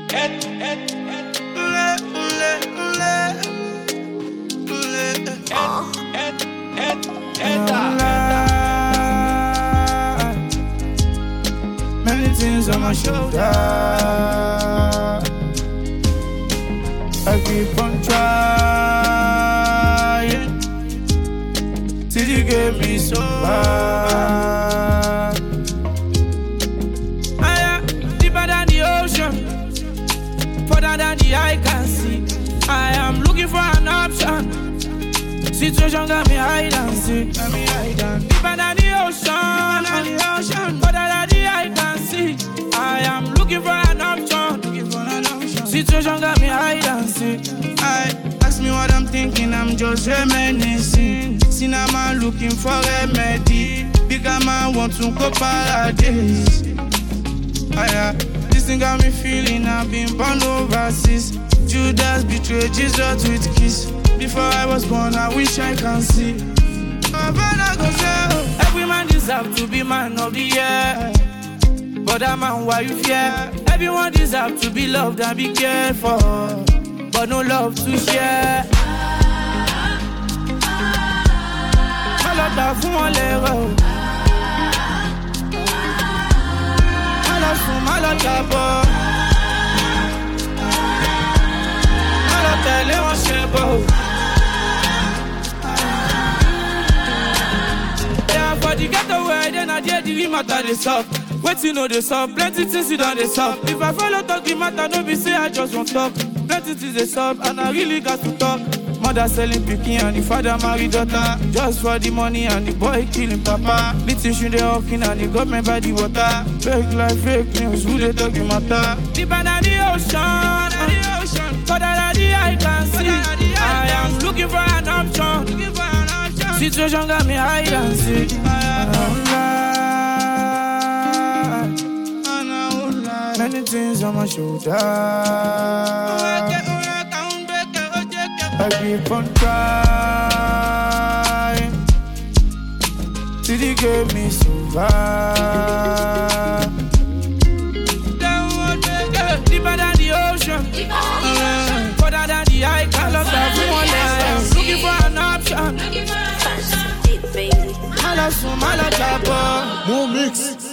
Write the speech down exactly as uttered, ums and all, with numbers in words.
Many things on my shoulder. I keep on trying till you get me so bad. I am deeper than the ocean, further than the eye can see. I am looking for an option. Situation got me hide and seek. Got me hide and deeper than the ocean, than the ocean, further than the eye can see. I am looking for an option. Looking for an option. Situation got me hide and seek. I ask me what I'm thinking, I'm just reminiscing. Cinema looking for remedy. Bigger man want to go paradise. I, uh, this thing got me feeling I've been born overseas. Judas betrayed Jesus with kiss. Before I was born, I wish I can see. Every man deserves to be man of the year. But that man, why you fear? Everyone deserves to be loved and be cared for. But no love to share. Malota fún wọn lérò. Malo fún malota bọ̀. Malo tẹ̀lé wọn ṣe bọ̀. Yeah, for the getaway, then I dare the matter they suck. Wait you know they suck, plenty things you done they suck. If I follow talk the matter, don't be say I just won't talk. Plenty things they suck, and I really got to talk. Mother selling picking and the father married daughter. Just for the money and the boy killing papa. Little shoe they hawking and the government by the water. Fake life, fake news, who they talking matter? Deeper than the ocean, the ocean, further than the eye can see. I am looking for an option. Looking for an option. Situation got me hide and seek. Many things on my shoulder. I keep on trying till you get me so far. Deeper than the ocean, further than the eye can look at one line. Looking for an option. More mix.